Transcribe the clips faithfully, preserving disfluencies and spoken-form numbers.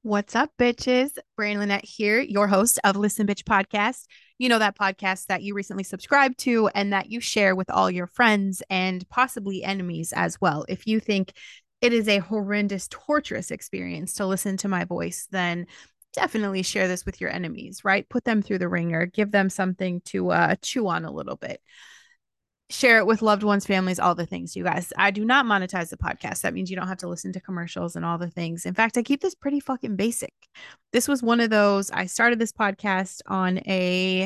What's up, bitches? Brain Lynette here, your host of Listen Bitch Podcast. You know, that podcast that you recently subscribed to and that you share with all your friends and possibly enemies as well. If you think it is a horrendous, torturous experience to listen to my voice, then definitely share this with your enemies, right? Put them through the ringer, give them something to uh, chew on a little bit. Share it with loved ones, families, all the things, you guys. I do not monetize the podcast. That means you don't have to listen to commercials and all the things. In fact, I keep this pretty fucking basic. This was one of those, I started this podcast on a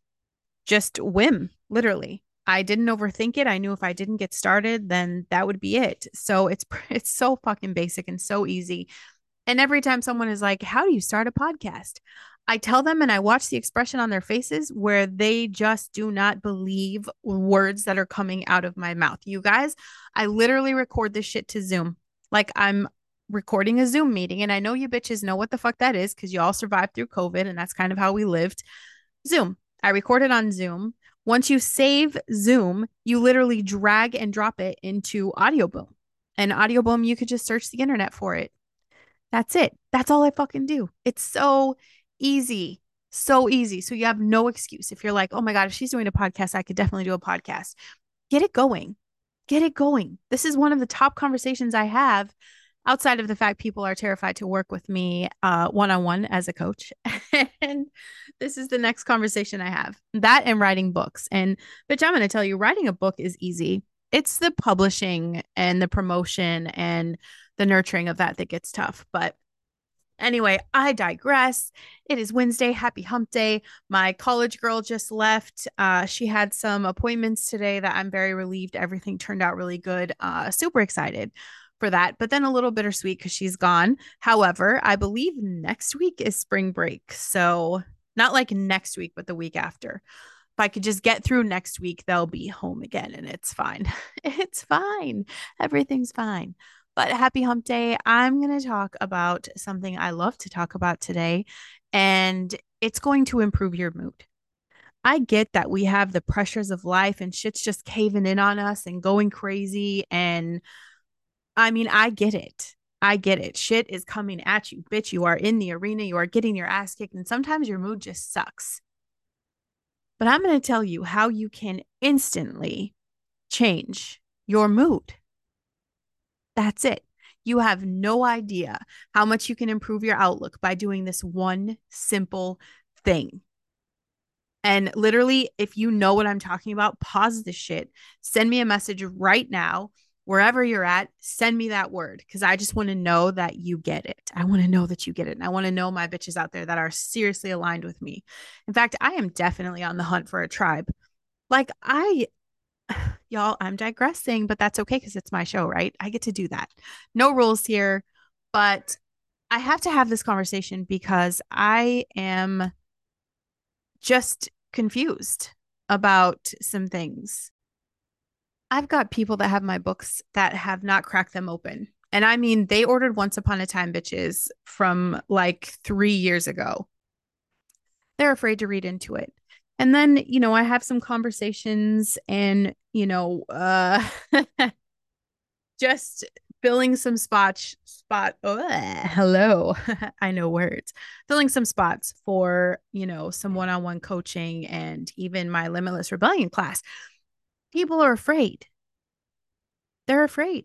just whim, literally. I didn't overthink it. I knew if I didn't get started, then that would be it. So it's it's so fucking basic and so easy. And every time someone is like, "How do you start a podcast?" I tell them and I watch the expression on their faces where they just do not believe words that are coming out of my mouth. You guys, I literally record this shit to Zoom. Like I'm recording a Zoom meeting. And I know you bitches know what the fuck that is because you all survived through COVID and that's kind of how we lived. Zoom. I recorded on Zoom. Once you save Zoom, you literally drag and drop it into Audio Boom. And Audio Boom, you could just search the internet for it. That's it. That's all I fucking do. It's so easy. So easy. So you have no excuse. If you're like, oh my God, if she's doing a podcast, I could definitely do a podcast. Get it going. Get it going. This is one of the top conversations I have outside of the fact people are terrified to work with me uh, one-on-one as a coach. And this is the next conversation I have. That and writing books. And bitch, I'm going to tell you, writing a book is easy. It's the publishing and the promotion and the nurturing of that that gets tough. But anyway, I digress. It is Wednesday. Happy hump day. My college girl just left. Uh, she had some appointments today that I'm very relieved. Everything turned out really good. Uh, super excited for that, but then a little bittersweet because she's gone. However, I believe next week is spring break. So not like next week, but the week after. If I could just get through next week, they'll be home again and it's fine. It's fine. Everything's fine. But happy hump day. I'm going to talk about something I love to talk about today, and it's going to improve your mood. I get that we have the pressures of life and shit's just caving in on us and going crazy. And I mean, I get it. I get it. Shit is coming at you. Bitch, you are in the arena. You are getting your ass kicked. And sometimes your mood just sucks. But I'm going to tell you how you can instantly change your mood. That's it. You have no idea how much you can improve your outlook by doing this one simple thing. And literally, if you know what I'm talking about, pause the shit. Send me a message right now, wherever you're at. Send me that word because I just want to know that you get it. I want to know that you get it. And I want to know my bitches out there that are seriously aligned with me. In fact, I am definitely on the hunt for a tribe. Like, I y'all, I'm digressing, but that's okay because it's my show, right? I get to do that. No rules here, but I have to have this conversation because I am just confused about some things. I've got people that have my books that have not cracked them open. And I mean, they ordered Once Upon a Time Bitches from like three years ago. They're afraid to read into it. And then, you know, I have some conversations and, you know, uh just filling some spots spot oh, hello. I know words. Filling some spots for, you know, some one-on-one coaching and even my Limitless Rebellion class. People are afraid. They're afraid.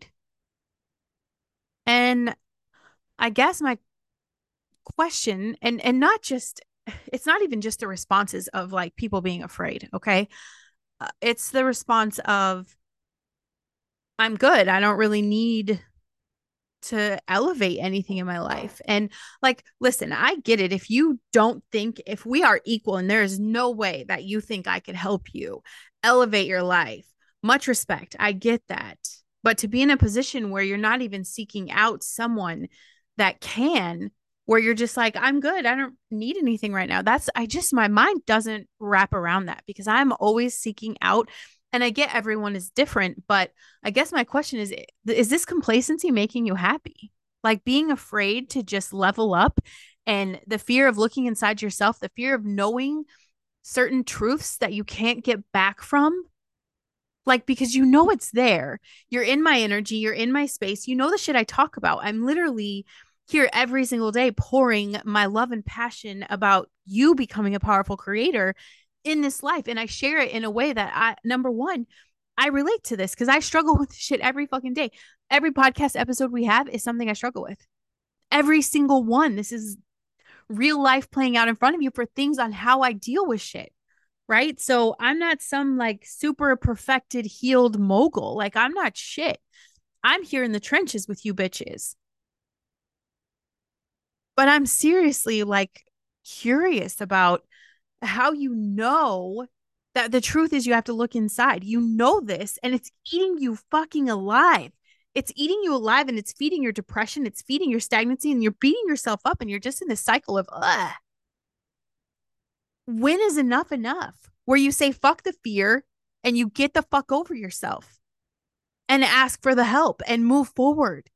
And I guess my question and and not just it's not even just the responses of like people being afraid, okay? Uh, it's the response of I'm good. I don't really need to elevate anything in my life. And like, listen, I get it. If you don't think, if we are equal and there is no way that you think I could help you elevate your life, much respect. I get that. But to be in a position where you're not even seeking out someone that can, where you're just like, I'm good. I don't need anything right now. That's, I just, my mind doesn't wrap around that because I'm always seeking out. And I get everyone is different, but I guess my question is, is this complacency making you happy? Like being afraid to just level up and the fear of looking inside yourself, the fear of knowing certain truths that you can't get back from. Like, because you know it's there. You're in my energy, you're in my space. You know the shit I talk about. I'm literally here every single day pouring my love and passion about you becoming a powerful creator in this life. And I share it in a way that I, number one, I relate to this because I struggle with shit every fucking day. Every podcast episode we have is something I struggle with. Every single one. This is real life playing out in front of you for things on how I deal with shit. Right. So I'm not some like super perfected, healed mogul. Like I'm not shit. I'm here in the trenches with you bitches. But I'm seriously like curious about how you know that the truth is you have to look inside. You know this, and it's eating you fucking alive. It's eating you alive, and it's feeding your depression. It's feeding your stagnancy, and you're beating yourself up, and you're just in this cycle of, ugh. When is enough enough? Where you say, fuck the fear, and you get the fuck over yourself and ask for the help and move forward.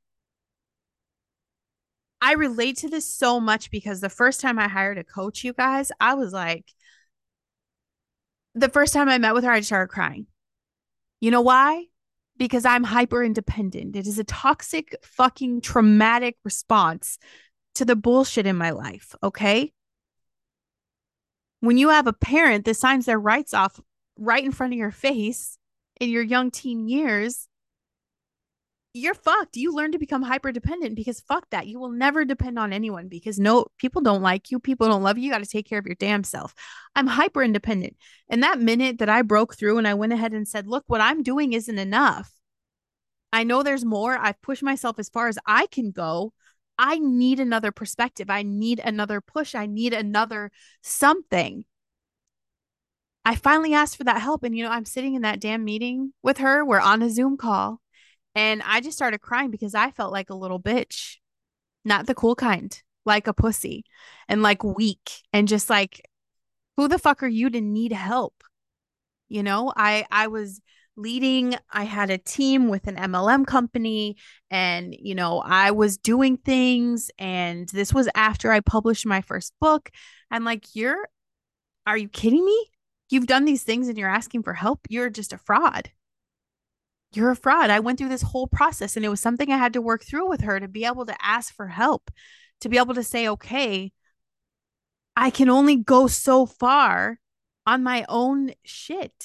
I relate to this so much because the first time I hired a coach, you guys, I was like, the first time I met with her, I started crying. You know why? Because I'm hyper independent. It is a toxic, fucking traumatic response to the bullshit in my life. Okay. When you have a parent that signs their rights off right in front of your face in your young teen years, you're fucked. You learn to become hyper dependent because fuck that. You will never depend on anyone because no, people don't like you. People don't love you. You got to take care of your damn self. I'm hyper independent. And that minute that I broke through and I went ahead and said, look, what I'm doing isn't enough. I know there's more. I've pushed myself as far as I can go. I need another perspective. I need another push. I need another something. I finally asked for that help. And, you know, I'm sitting in that damn meeting with her. We're on a Zoom call. And I just started crying because I felt like a little bitch, not the cool kind, like a pussy and like weak and just like, who the fuck are you to need help? You know, I I was leading, I had a team with an M L M company and, you know, I was doing things and this was after I published my first book. I'm like, you're, are you kidding me? You've done these things and you're asking for help. You're just a fraud. You're a fraud. I went through this whole process and it was something I had to work through with her to be able to ask for help, to be able to say, okay, I can only go so far on my own shit.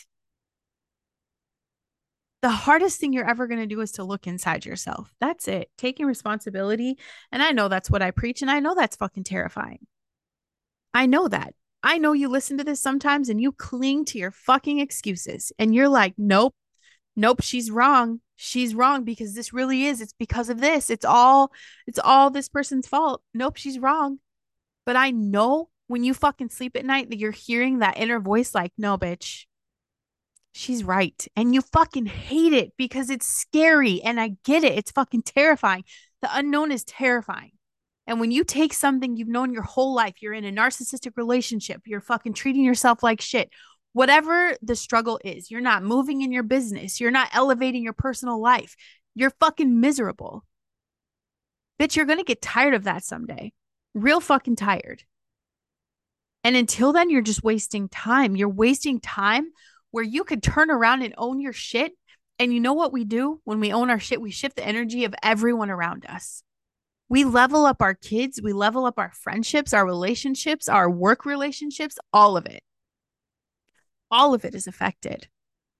The hardest thing you're ever going to do is to look inside yourself. That's it. Taking responsibility. And I know that's what I preach. And I know that's fucking terrifying. I know that. I know you listen to this sometimes and you cling to your fucking excuses and you're like, nope, nope, she's wrong. She's wrong because this really is. It's because of this. It's all, it's all this person's fault. Nope, she's wrong. But I know when you fucking sleep at night that you're hearing that inner voice like, no, bitch, she's right. And you fucking hate it because it's scary. And I get it. It's fucking terrifying. The unknown is terrifying. And when you take something you've known your whole life, you're in a narcissistic relationship, you're fucking treating yourself like shit, whatever the struggle is, you're not moving in your business, you're not elevating your personal life, you're fucking miserable. Bitch, you're going to get tired of that someday. Real fucking tired. And until then, you're just wasting time. You're wasting time where you could turn around and own your shit. And you know what we do when we own our shit? We shift the energy of everyone around us. We level up our kids. We level up our friendships, our relationships, our work relationships, all of it. All of it is affected.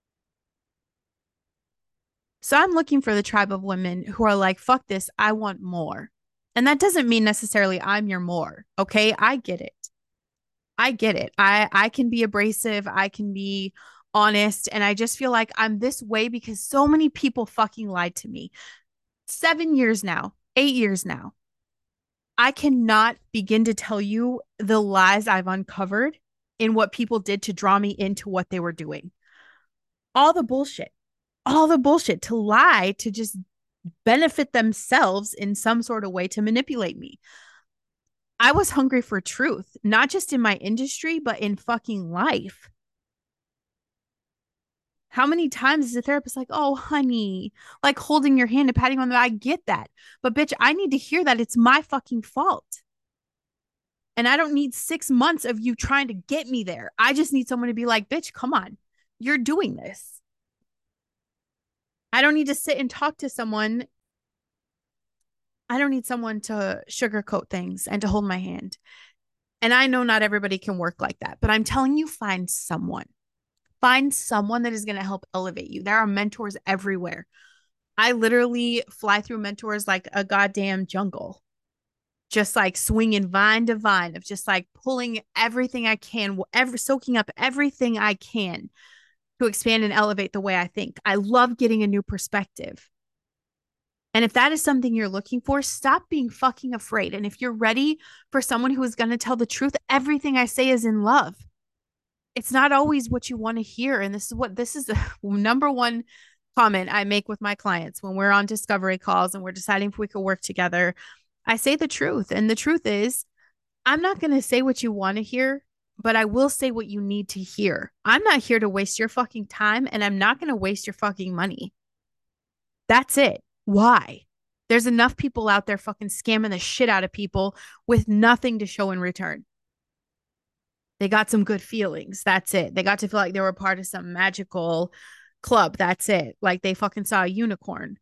So I'm looking for the tribe of women who are like, fuck this, I want more. And that doesn't mean necessarily I'm your more. Okay. I get it. I get it. I, I can be abrasive. I can be honest. And I just feel like I'm this way because so many people fucking lied to me. Seven years now, eight years now. I cannot begin to tell you the lies I've uncovered in what people did to draw me into what they were doing. All the bullshit, all the bullshit to lie, to just benefit themselves in some sort of way to manipulate me. I was hungry for truth, not just in my industry, but in fucking life. How many times is a therapist like, oh, honey, like holding your hand and patting on the back? I get that. But bitch, I need to hear that it's my fucking fault. And I don't need six months of you trying to get me there. I just need someone to be like, bitch, come on. You're doing this. I don't need to sit and talk to someone I don't need someone to sugarcoat things and to hold my hand. And I know not everybody can work like that, but I'm telling you, find someone. Find someone that is going to help elevate you. There are mentors everywhere. I literally fly through mentors like a goddamn jungle, just like swinging vine to vine of just like pulling everything I can, every, soaking up everything I can to expand and elevate the way I think. I love getting a new perspective. And if that is something you're looking for, stop being fucking afraid. And if you're ready for someone who is going to tell the truth, everything I say is in love. It's not always what you want to hear. And this is what this is the number one comment I make with my clients when we're on discovery calls and we're deciding if we could work together. I say the truth. And the truth is, I'm not going to say what you want to hear, but I will say what you need to hear. I'm not here to waste your fucking time, and I'm not going to waste your fucking money. That's it. Why? There's enough people out there fucking scamming the shit out of people with nothing to show in return. They got some good feelings. That's it. They got to feel like they were part of some magical club. That's it. Like they fucking saw a unicorn.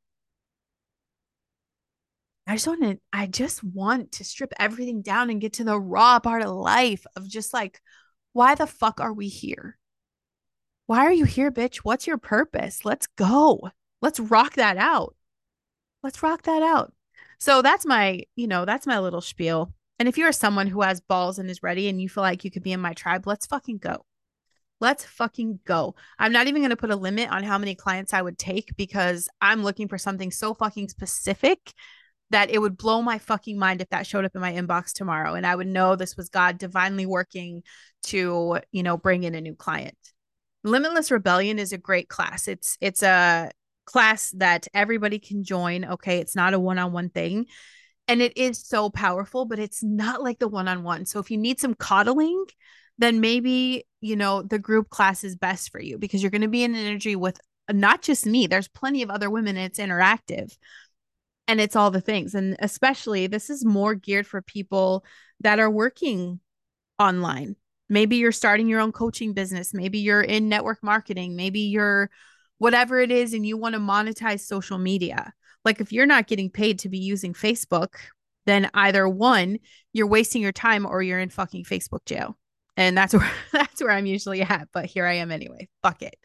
I just want to, I just want to strip everything down and get to the raw part of life of just like, why the fuck are we here? Why are you here, bitch? What's your purpose? Let's go. Let's rock that out. Let's rock that out. So that's my, you know, that's my little spiel. And if you're someone who has balls and is ready and you feel like you could be in my tribe, let's fucking go. Let's fucking go. I'm not even going to put a limit on how many clients I would take because I'm looking for something so fucking specific that it would blow my fucking mind if that showed up in my inbox tomorrow. And I would know this was God divinely working to, you know, bring in a new client. Limitless Rebellion is a great class. It's, it's a class that everybody can join. Okay. It's not a one-on-one thing. And it is so powerful, but it's not like the one-on-one. So if you need some coddling, then maybe, you know, the group class is best for you because you're going to be in energy with not just me. There's plenty of other women. And it's interactive and it's all the things. And especially this is more geared for people that are working online. Maybe you're starting your own coaching business. Maybe you're in network marketing. Maybe you're whatever it is and you want to monetize social media. Like if you're not getting paid to be using Facebook, then either one, you're wasting your time or you're in fucking Facebook jail. And that's where that's where I'm usually at. But here I am anyway. Fuck it.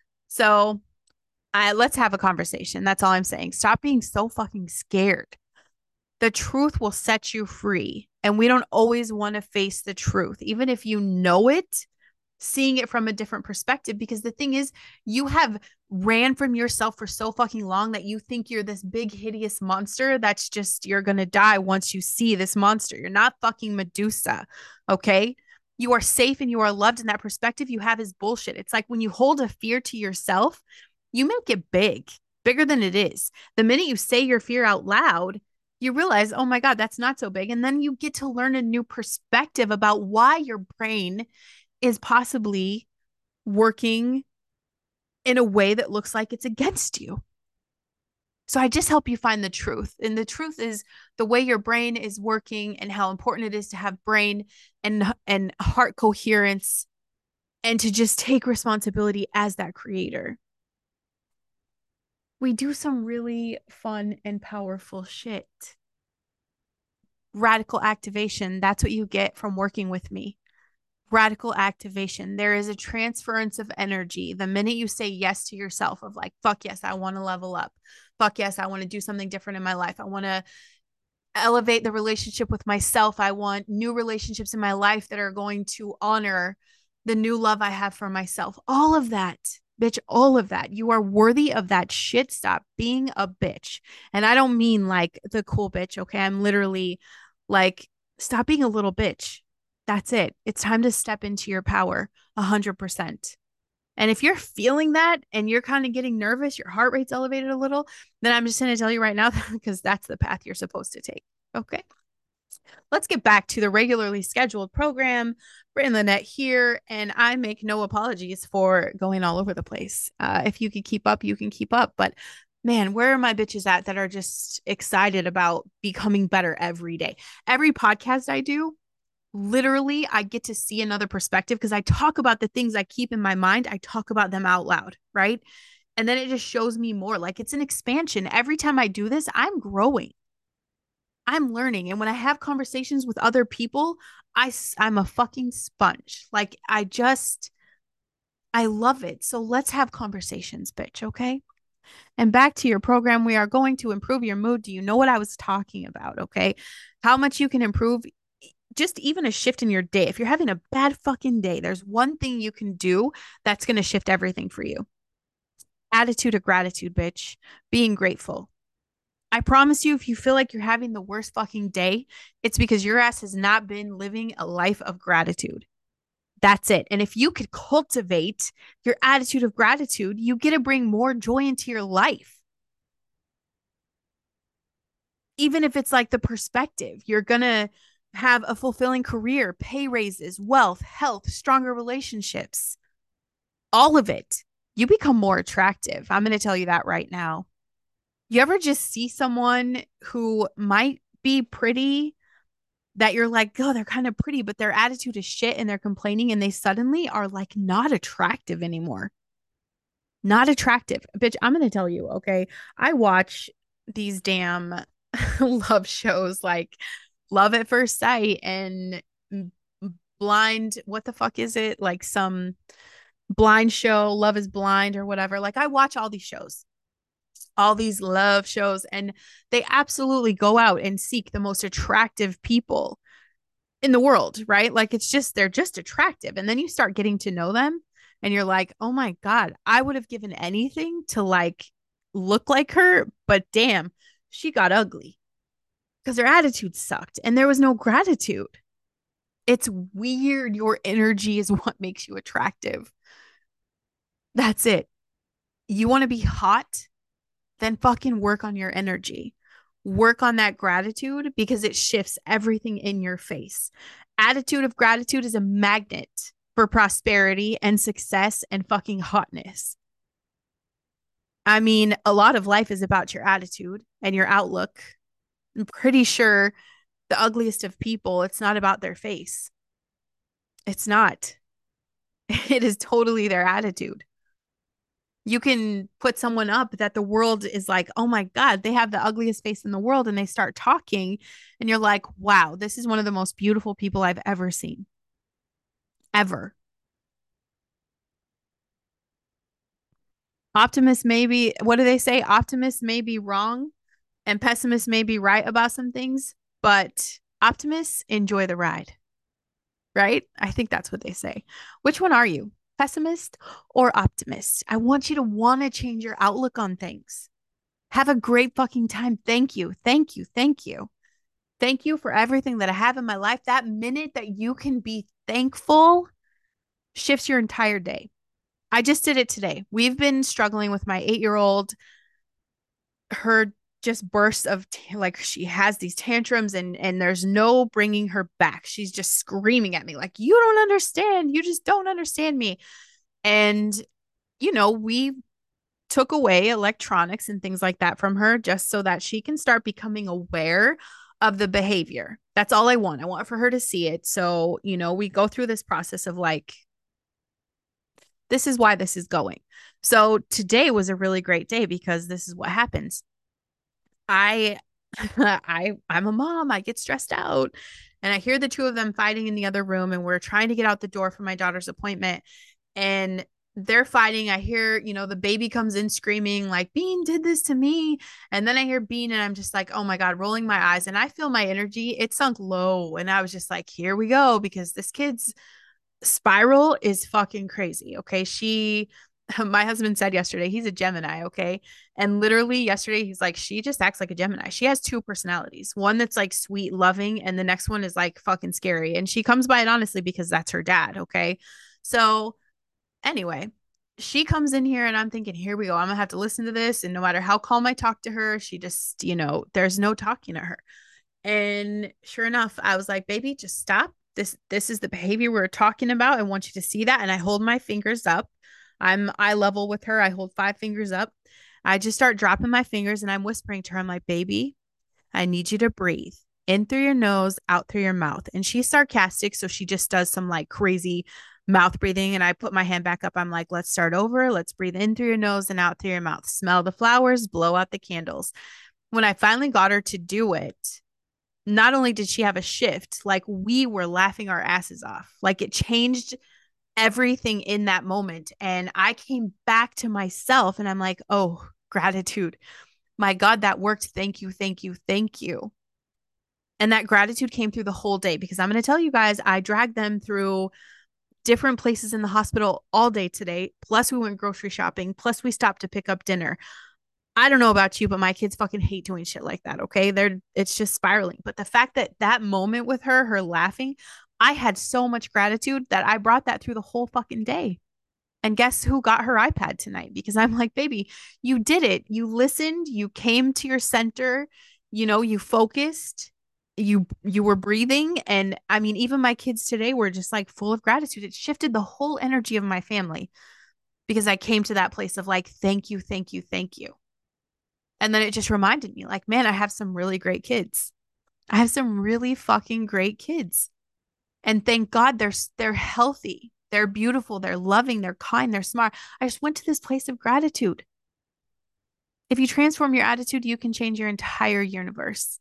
So I let's have a conversation. That's all I'm saying. Stop being so fucking scared. The truth will set you free. And we don't always want to face the truth, even if you know it, seeing it from a different perspective. Because the thing is, you have ran from yourself for so fucking long that you think you're this big, hideous monster. That's just, you're going to die once you see this monster. You're not fucking Medusa. Okay. You are safe and you are loved. And that perspective you have is bullshit. It's like when you hold a fear to yourself, you make it big, bigger than it is. The minute you say your fear out loud, you realize, oh my God, that's not so big. And then you get to learn a new perspective about why your brain is possibly working in a way that looks like it's against you. So I just help you find the truth. And the truth is the way your brain is working and how important it is to have brain and, and heart coherence and to just take responsibility as that creator. We do some really fun and powerful shit. Radical activation. That's what you get from working with me. Radical activation. There is a transference of energy. The minute you say yes to yourself of like, fuck yes, I want to level up. Fuck yes, I want to do something different in my life. I want to elevate the relationship with myself. I want new relationships in my life that are going to honor the new love I have for myself. All of that, bitch, all of that. You are worthy of that shit. Stop being a bitch. And I don't mean like the cool bitch, okay? I'm literally like, stop being a little bitch. That's it. It's time to step into your power a hundred percent. And if you're feeling that and you're kind of getting nervous, your heart rate's elevated a little, then I'm just going to tell you right now because that's the path you're supposed to take. Okay. Let's get back to the regularly scheduled program. Britt and Lynette here, and I make no apologies for going all over the place. Uh, if you can keep up, you can keep up. But man, where are my bitches at that are just excited about becoming better every day? Every podcast I do, literally, I get to see another perspective because I talk about the things I keep in my mind. I talk about them out loud, right? And then it just shows me more. Like it's an expansion. Every time I do this, I'm growing. I'm learning. And when I have conversations with other people, I, I'm a fucking sponge. Like, I just, I love it. So let's have conversations, bitch. Okay. And back to your program, we are going to improve your mood. Do you know what I was talking about? Okay. How much you can improve just even a shift in your day. If you're having a bad fucking day, there's one thing you can do that's going to shift everything for you. Attitude of gratitude, bitch. Being grateful. I promise you, if you feel like you're having the worst fucking day, it's because your ass has not been living a life of gratitude. That's it. And if you could cultivate your attitude of gratitude, you get to bring more joy into your life. Even if it's like the perspective, you're going to have a fulfilling career, pay raises, wealth, health, stronger relationships, all of it. You become more attractive. I'm going to tell you that right now. You ever just see someone who might be pretty that you're like, oh, they're kind of pretty, but their attitude is shit and they're complaining and they suddenly are like not attractive anymore. Not attractive. Bitch, I'm going to tell you, okay? I watch these damn love shows like Love at First Sight and Blind, what the fuck is it? Like some blind show, Love is Blind or whatever. Like I watch all these shows, all these love shows, and they absolutely go out and seek the most attractive people in the world, right? Like it's just, they're just attractive. And then you start getting to know them and you're like, oh my God, I would have given anything to like look like her, but damn, she got ugly because her attitude sucked and there was no gratitude. It's weird. Your energy is what makes you attractive. That's it. You want to be hot? Then fucking work on your energy. Work on that gratitude because it shifts everything in your face. Attitude of gratitude is a magnet for prosperity and success and fucking hotness. I mean, a lot of life is about your attitude and your outlook. I'm pretty sure the ugliest of people, it's not about their face. It's not. It is totally their attitude. You can put someone up that the world is like, oh my God, they have the ugliest face in the world. And they start talking, and you're like, wow, this is one of the most beautiful people I've ever seen. Ever. Optimists may be, what do they say? Optimists may be wrong and pessimists may be right about some things, but optimists enjoy the ride, right? I think that's what they say. Which one are you? Pessimist or optimist? I want you to want to change your outlook on things. Have a great fucking time. Thank you. Thank you. Thank you. Thank you for everything that I have in my life. That minute that you can be thankful shifts your entire day. I just did it today. We've been struggling with my eight year old, her just bursts of t- like she has these tantrums and and there's no bringing her back. She's just screaming at me like, you don't understand. You just don't understand me. And you know, we took away electronics and things like that from her just so that she can start becoming aware of the behavior. That's all I want. I want for her to see it. So, you know, we go through this process of like, this is why this is going. So today was a really great day because this is what happens. I I I'm a mom. I get stressed out and I hear the two of them fighting in the other room and we're trying to get out the door for my daughter's appointment and they're fighting. I hear, you know, the baby comes in screaming like Bean did this to me. And then I hear Bean and I'm just like, oh my God, rolling my eyes. And I feel my energy, it sunk low. And I was just like, here we go, because this kid's spiral is fucking crazy. Okay. She, my husband said yesterday, he's a Gemini. Okay. And literally yesterday, he's like, she just acts like a Gemini. She has two personalities, one that's like sweet, loving, and the next one is like fucking scary. And she comes by it honestly because that's her dad. Okay. So, anyway, she comes in here and I'm thinking, here we go. I'm gonna have to listen to this. And no matter how calm I talk to her, she just, you know, there's no talking to her. And sure enough, I was like, baby, just stop. This this is the behavior we're talking about. I want you to see that. And I hold my fingers up. I'm eye level with her. I hold five fingers up. I just start dropping my fingers and I'm whispering to her. I'm like, baby, I need you to breathe in through your nose, out through your mouth. And she's sarcastic. So she just does some like crazy mouth breathing. And I put my hand back up. I'm like, let's start over. Let's breathe in through your nose and out through your mouth. Smell the flowers, blow out the candles. When I finally got her to do it, not only did she have a shift, like we were laughing our asses off. Like it changed everything in that moment. And I came back to myself and I'm like, oh, gratitude. My God, that worked. Thank you, thank you, thank you. And that gratitude came through the whole day because I'm going to tell you guys, I dragged them through different places in the hospital all day today. Plus, we went grocery shopping. Plus, we stopped to pick up dinner. I don't know about you, but my kids fucking hate doing shit like that. Okay. They're, it's just spiraling. But the fact that that moment with her, her laughing, I had so much gratitude that I brought that through the whole fucking day. And guess who got her iPad tonight? Because I'm like, baby, you did it. You listened, you came to your center, you know, you focused, you you were breathing. And I mean, even my kids today were just like full of gratitude. It shifted the whole energy of my family because I came to that place of like, thank you, thank you, thank you. And then it just reminded me, like, man, I have some really great kids. I have some really fucking great kids. And thank God they're they're healthy. They're beautiful, they're loving, they're kind, they're smart. I just went to this place of gratitude. If you transform your attitude, you can change your entire universe.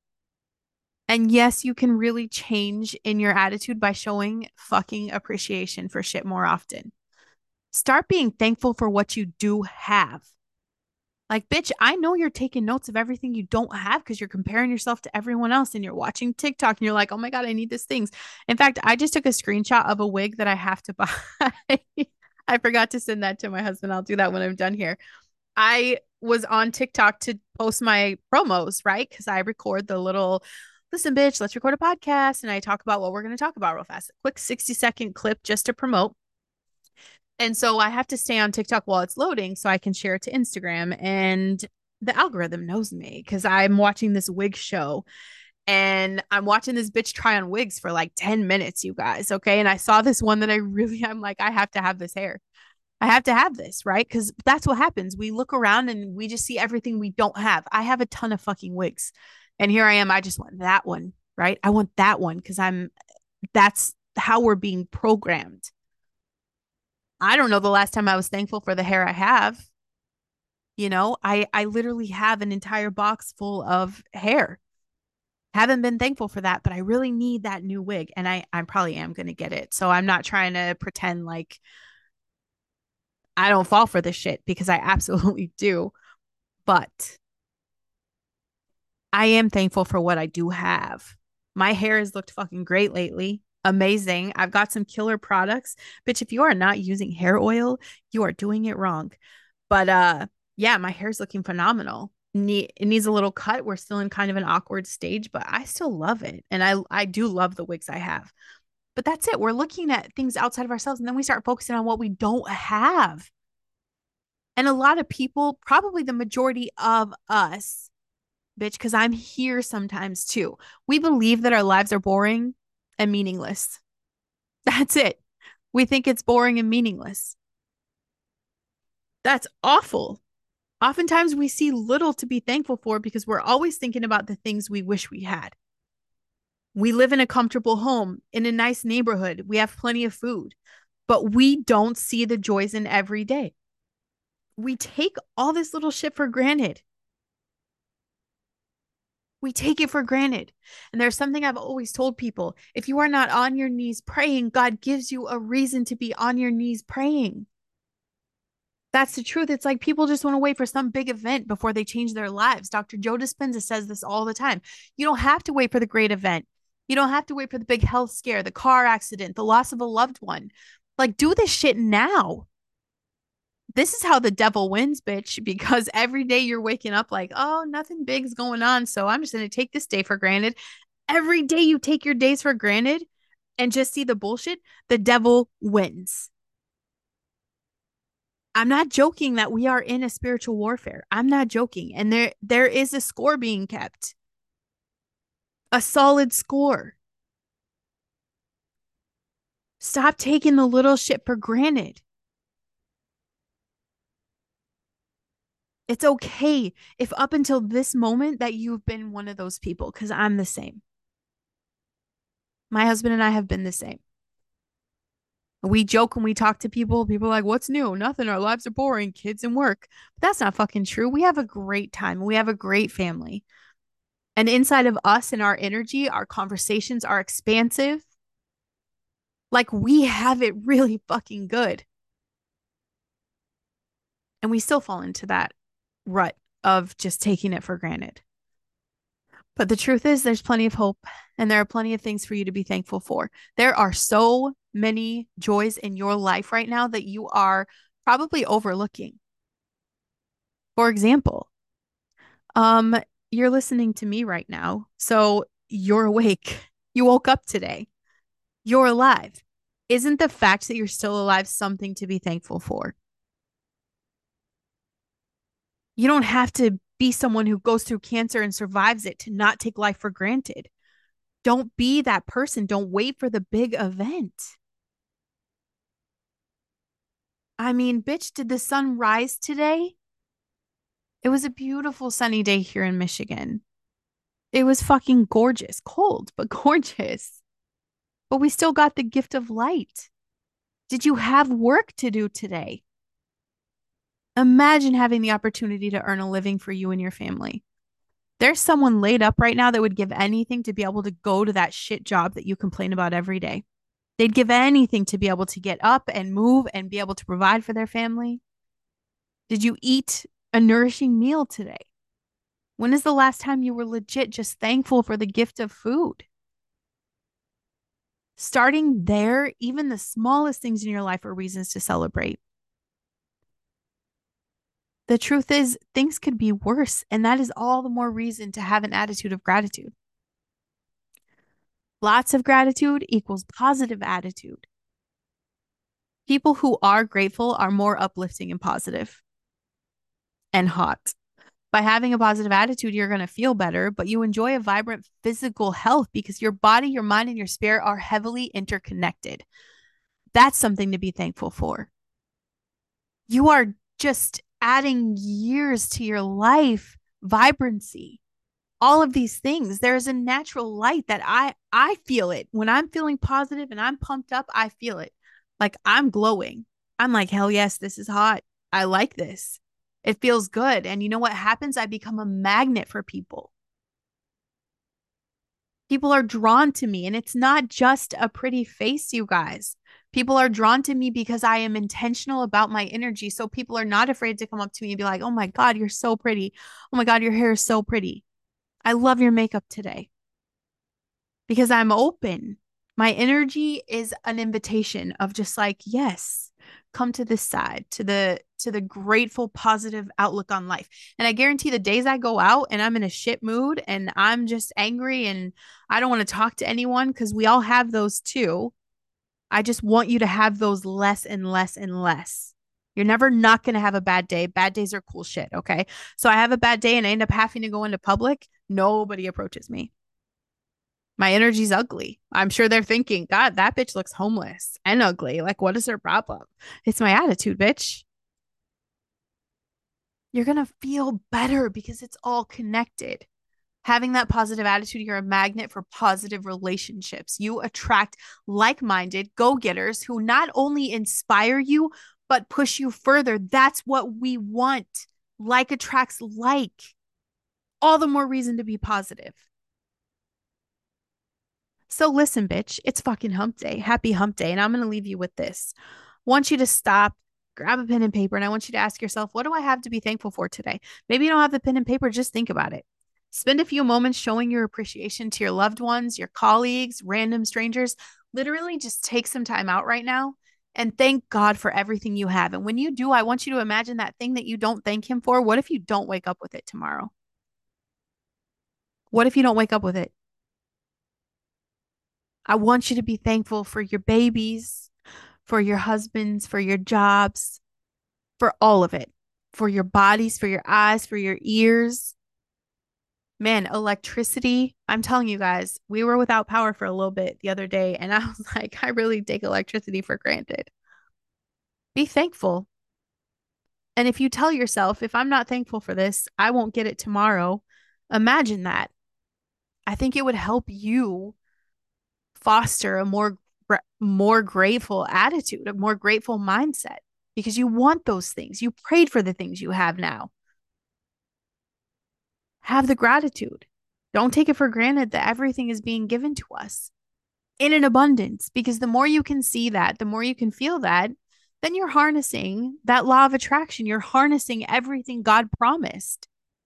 And yes, you can really change in your attitude by showing fucking appreciation for shit more often. Start being thankful for what you do have. Like, bitch, I know you're taking notes of everything you don't have because you're comparing yourself to everyone else and you're watching TikTok and you're like, oh my God, I need these things. In fact, I just took a screenshot of a wig that I have to buy. I forgot to send that to my husband. I'll do that when I'm done here. I was on TikTok to post my promos, right? Because I record the little, listen, bitch, let's record a podcast. And I talk about what we're going to talk about real fast. A quick sixty second clip just to promote. And so I have to stay on TikTok while it's loading so I can share it to Instagram. And the algorithm knows me because I'm watching this wig show and I'm watching this bitch try on wigs for like ten minutes, you guys. Okay. And I saw this one that I really, I'm like, I have to have this hair. I have to have this, right? Because that's what happens. We look around and we just see everything we don't have. I have a ton of fucking wigs. And here I am. I just want that one, right? I want that one because I'm, that's how we're being programmed. I don't know the last time I was thankful for the hair I have. You know, I I literally have an entire box full of hair. Haven't been thankful for that, but I really need that new wig and I I probably am going to get it. So I'm not trying to pretend like I don't fall for this shit because I absolutely do. But I am thankful for what I do have. My hair has looked fucking great lately. Amazing. I've got some killer products. Bitch, if you are not using hair oil, you are doing it wrong. But uh yeah, my hair's looking phenomenal. Need, it needs a little cut. We're still in kind of an awkward stage, but I still love it. And I I do love the wigs I have. But that's it. We're looking at things outside of ourselves and then we start focusing on what we don't have. And a lot of people, probably the majority of us, bitch, because I'm here sometimes too. We believe that our lives are boring and meaningless. That's it. We think it's boring and meaningless. That's awful. Oftentimes we see little to be thankful for because we're always thinking about the things we wish we had. We live in a comfortable home, in a nice neighborhood. We have plenty of food, but we don't see the joys in every day. We take all this little shit for granted. We take it for granted. And there's something I've always told people. If you are not on your knees praying, God gives you a reason to be on your knees praying. That's the truth. It's like people just want to wait for some big event before they change their lives. Doctor Joe Dispenza says this all the time. You don't have to wait for the great event. You don't have to wait for the big health scare, the car accident, the loss of a loved one. Like, do this shit now. This is how the devil wins, bitch, because every day you're waking up like, oh, nothing big's going on. So I'm just going to take this day for granted. Every day you take your days for granted and just see the bullshit, the devil wins. I'm not joking that we are in a spiritual warfare. I'm not joking. And there there is a score being kept. A solid score. Stop taking the little shit for granted. It's okay if up until this moment that you've been one of those people, because I'm the same. My husband and I have been the same. We joke when we talk to people. People are like, what's new? Nothing. Our lives are boring, kids and work. But that's not fucking true. We have a great time. We have a great family. And inside of us and our energy, our conversations are expansive. Like we have it really fucking good. And we still fall into that rut of just taking it for granted. But the truth is, there's plenty of hope and there are plenty of things for you to be thankful for. There are so many joys in your life right now that you are probably overlooking. For example, um, you're listening to me right now. So you're awake. You woke up today. You're alive. Isn't the fact that you're still alive something to be thankful for? You don't have to be someone who goes through cancer and survives it to not take life for granted. Don't be that person. Don't wait for the big event. I mean, bitch, did the sun rise today? It was a beautiful sunny day here in Michigan. It was fucking gorgeous, cold, but gorgeous. But we still got the gift of light. Did you have work to do today? Imagine having the opportunity to earn a living for you and your family. There's someone laid up right now that would give anything to be able to go to that shit job that you complain about every day. They'd give anything to be able to get up and move and be able to provide for their family. Did you eat a nourishing meal today? When is the last time you were legit just thankful for the gift of food? Starting there, even the smallest things in your life are reasons to celebrate. The truth is, things could be worse, and that is all the more reason to have an attitude of gratitude. Lots of gratitude equals positive attitude. People who are grateful are more uplifting and positive and hot. By having a positive attitude, you're going to feel better, but you enjoy a vibrant physical health because your body, your mind, and your spirit are heavily interconnected. That's something to be thankful for. You are just adding years to your life, vibrancy, all of these things. There is a natural light that I I feel it. When I'm feeling positive and I'm pumped up, I feel it. Like I'm glowing. I'm like, hell yes, this is hot. I like this. It feels good. And you know what happens? I become a magnet for people. People are drawn to me, and it's not just a pretty face, you guys. People are drawn to me because I am intentional about my energy. So people are not afraid to come up to me and be like, oh my God, you're so pretty. Oh my God, your hair is so pretty. I love your makeup today because I'm open. My energy is an invitation of just like, yes, come to this side, to the to the grateful, positive outlook on life. And I guarantee the days I go out and I'm in a shit mood and I'm just angry and I don't want to talk to anyone because we all have those too. I just want you to have those less and less and less. You're never not going to have a bad day. Bad days are cool shit. Okay. So I have a bad day and I end up having to go into public. Nobody approaches me. My energy's ugly. I'm sure they're thinking, God, that bitch looks homeless and ugly. Like, what is her problem? It's my attitude, bitch. You're going to feel better because it's all connected. Having that positive attitude, you're a magnet for positive relationships. You attract like minded go getters who not only inspire you, but push you further. That's what we want. Like attracts like. All the more reason to be positive. So listen, bitch, it's fucking hump day. Happy hump day. And I'm going to leave you with this. I want you to stop, grab a pen and paper, and I want you to ask yourself, what do I have to be thankful for today? Maybe you don't have the pen and paper, just think about it. Spend a few moments showing your appreciation to your loved ones, your colleagues, random strangers. Literally just take some time out right now and thank God for everything you have. And when you do, I want you to imagine that thing that you don't thank him for. What if you don't wake up with it tomorrow? What if you don't wake up with it? I want you to be thankful for your babies, for your husbands, for your jobs, for all of it, for your bodies, for your eyes, for your ears. Man, electricity. I'm telling you guys, we were without power for a little bit the other day, and I was like, I really take electricity for granted. Be thankful. And if you tell yourself, if I'm not thankful for this, I won't get it tomorrow, imagine that. I think it would help you foster a more more grateful attitude, a more grateful mindset because you want those things. You prayed for the things you have now. Have the gratitude. Don't take it for granted that everything is being given to us in an abundance, because the more you can see that, the more you can feel that, then you're harnessing that law of attraction. You're harnessing everything God promised.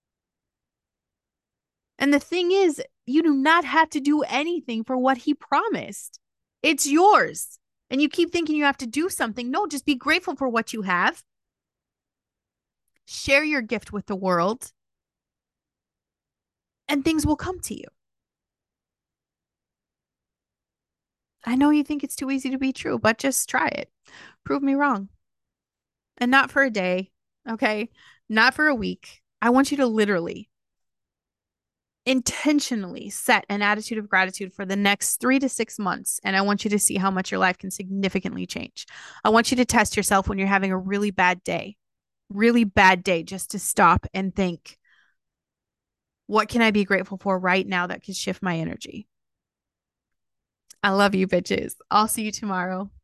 And the thing is, you do not have to do anything for what He promised. It's yours. And you keep thinking you have to do something. No, just be grateful for what you have. Share your gift with the world, and things will come to you. I know you think it's too easy to be true, but just try it. Prove me wrong. And not for a day, okay? Not for a week. I want you to literally, intentionally set an attitude of gratitude for the next three to six months. And I want you to see how much your life can significantly change. I want you to test yourself when you're having a really bad day, really bad day, just to stop and think, what can I be grateful for right now that could shift my energy? I love you, bitches. I'll see you tomorrow.